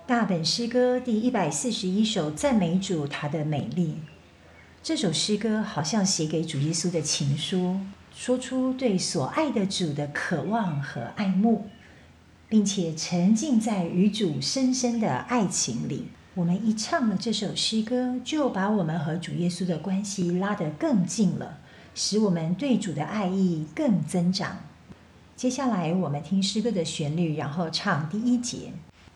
大本诗歌第141首，赞美主他的美丽。这首诗歌好像写给主耶稣的情书，说出对所爱的主的渴望和爱慕，并且沉浸在与主深深的爱情里。我们一唱了这首诗歌，就把我们和主耶稣的关系拉得更近了，使我们对主的爱意更增长。接下来我们听诗歌的旋律，然后唱第1节。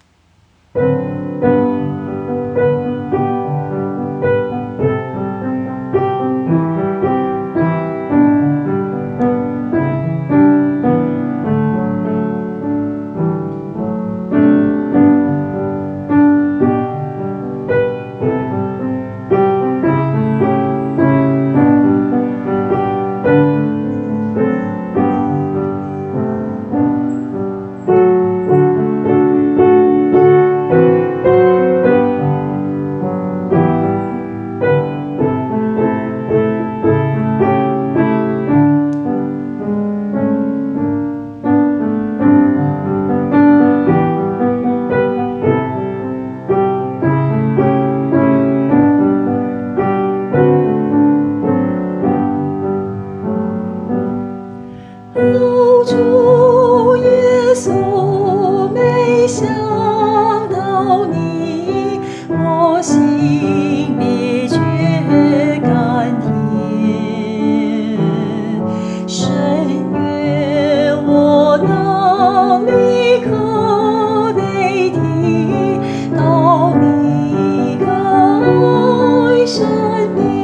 主耶稣，没想到你，我心里却甘甜。深愿我能立刻被提到你的爱身边。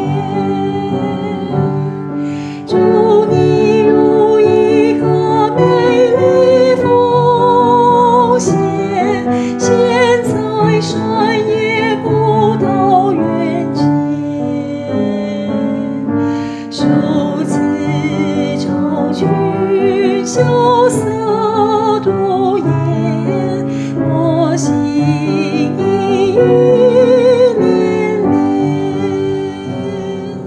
祝你如一颗美丽奉献，现在山野葡萄园间，手持长裙萧瑟独颜，我心意恋恋。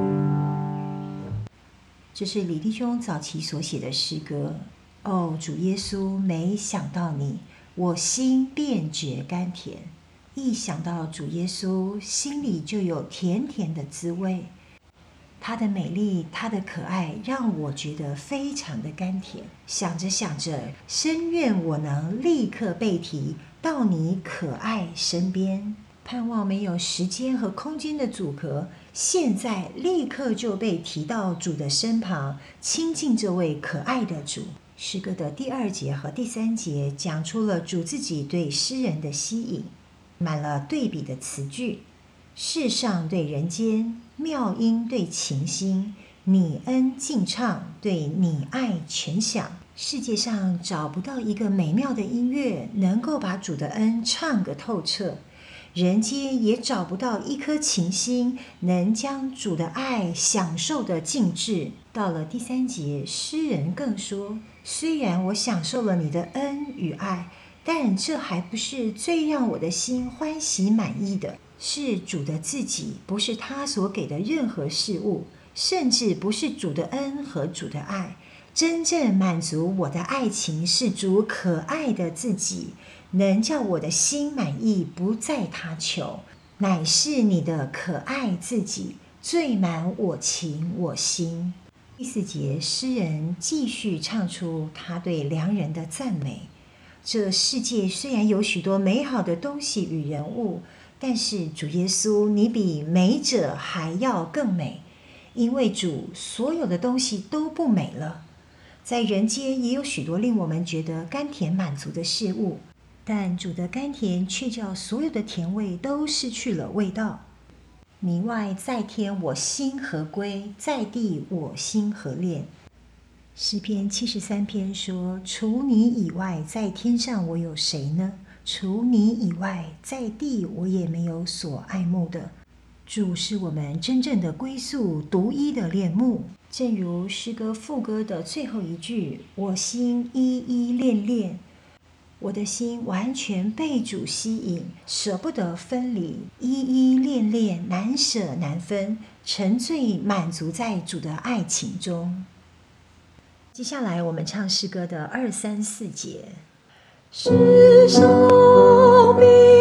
这是李弟兄早期所写的诗歌。哦，主耶稣，没想到你，我心便觉甘甜。一想到主耶稣，心里就有甜甜的滋味。他的美丽，他的可爱，让我觉得非常的甘甜。想着想着，深愿我能立刻被提到你可爱身边。盼望没有时间和空间的阻隔，现在立刻就被提到主的身旁，亲近这位可爱的主。诗歌的第2节和第3节讲出了主自己对诗人的吸引，满了对比的词句：世上对人间，妙音对情心，你恩尽唱对你爱全响。世界上找不到一个美妙的音乐能够把主的恩唱个透彻，人间也找不到一颗情心能将主的爱享受的尽致。到了第3节，诗人更说，虽然我享受了你的恩与爱，但这还不是最让我的心欢喜满意的，是主的自己，不是他所给的任何事物，甚至不是主的恩和主的爱。真正满足我的爱情是主可爱的自己，能叫我的心满意，不再他求，乃是你的可爱自己，最满我情我心。第4节，诗人继续唱出他对良人的赞美。这世界虽然有许多美好的东西与人物，但是主耶稣，你比美者还要更美，因为主所有的东西都不美了。在人间也有许多令我们觉得甘甜满足的事物，但主的甘甜却叫所有的甜味都失去了味道。你外在天我心何归，在地我心何恋。诗篇73篇说，除你以外，在天上我有谁呢？除你以外，在地我也没有所爱慕的。主是我们真正的归宿，独一的恋慕。正如诗歌副歌的最后一句，我心依依恋恋，我的心完全被主吸引，舍不得分离，依依恋恋，难舍难分，沉醉满足在主的爱情中。接下来我们唱诗歌的2、3、4节。 世上比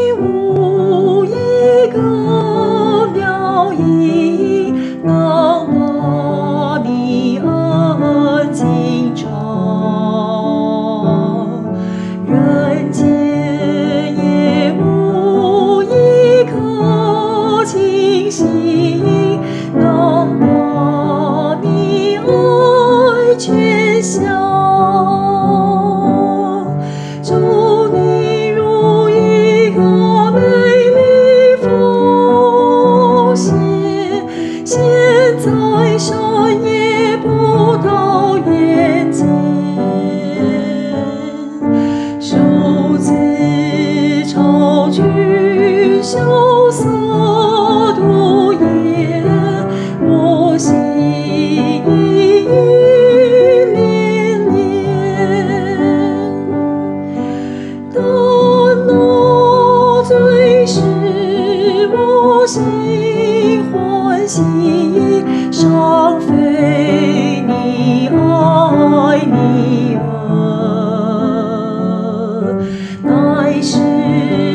羞涩多言，我心意连连。但那最使我心欢喜，尚非你爱你恩，乃是